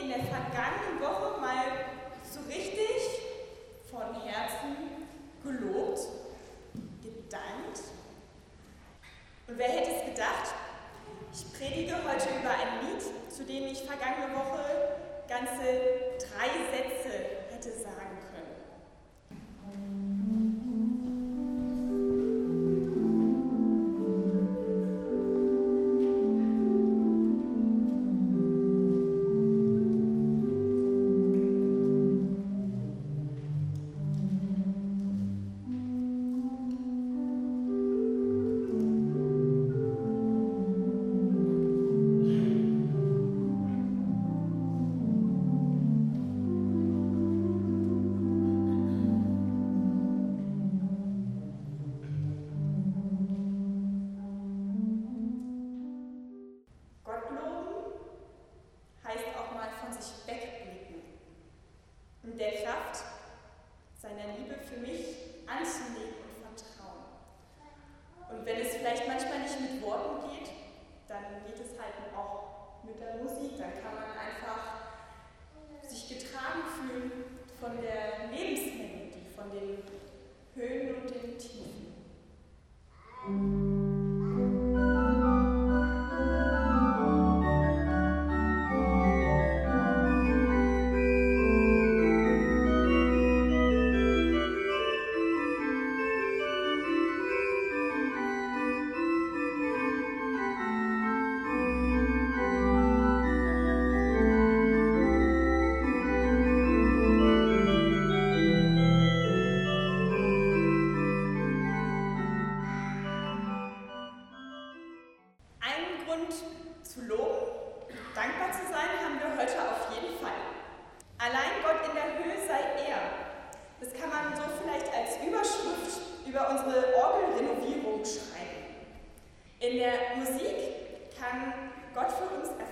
der vergangenen Woche mal so richtig von Herzen gelobt, gedankt. Und wer hätte es gedacht? Ich predige heute über ein Lied, zu dem ich vergangene Woche ganze 3 Sätze hätte sagen können. Und der Kraft seiner Liebe für mich anzunehmen und vertrauen. Und wenn es vielleicht manchmal nicht mit Worten geht, dann geht es halt auch mit der Musik. Dann kann man einfach sich getragen fühlen von der Lebensmelodie, von den Höhen und den Tiefen. Zu loben, dankbar zu sein, haben wir heute auf jeden Fall. Allein Gott in der Höhe sei er. Das kann man so vielleicht als Überschrift über unsere Orgelrenovierung schreiben. In der Musik kann Gott für uns